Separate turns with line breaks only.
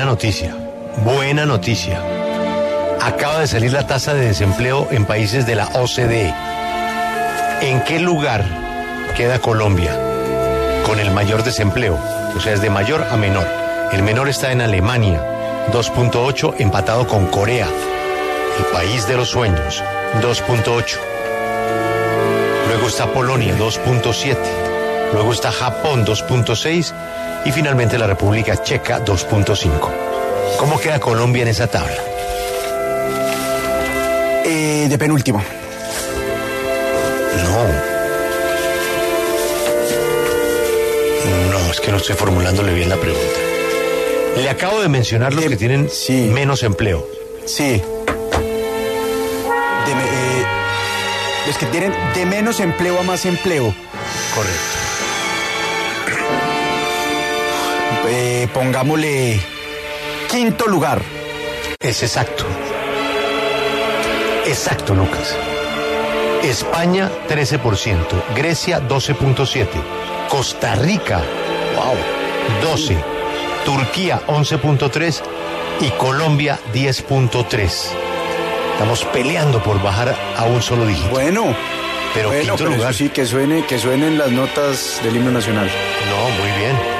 noticia, buena noticia. Acaba de salir la tasa de desempleo en países de la OCDE. ¿En qué lugar queda Colombia con el mayor desempleo? O sea, es de mayor a menor. El menor está en Alemania, 2.8, empatado con Corea, el país de los sueños, 2.8. Luego está Polonia, 2.7. Luego está Japón, 2.6. Y finalmente la República Checa, 2.5. ¿Cómo queda Colombia en esa tabla?
De penúltimo.
No, es que no estoy formulándole bien la pregunta. Le acabo de mencionar los que tienen menos empleo.
Sí. Los que tienen de menos empleo a más empleo.
Correcto.
Pongámosle quinto lugar.
Es exacto. Exacto, Lucas. España, 13%. Grecia, 12.7%. Costa Rica, 12%. Turquía, 11.3%. Y Colombia, 10.3%. Estamos peleando por bajar a un solo dígito.
Bueno,
pero quinto lugar.
Eso sí, que suenen las notas del himno nacional.
No, muy bien.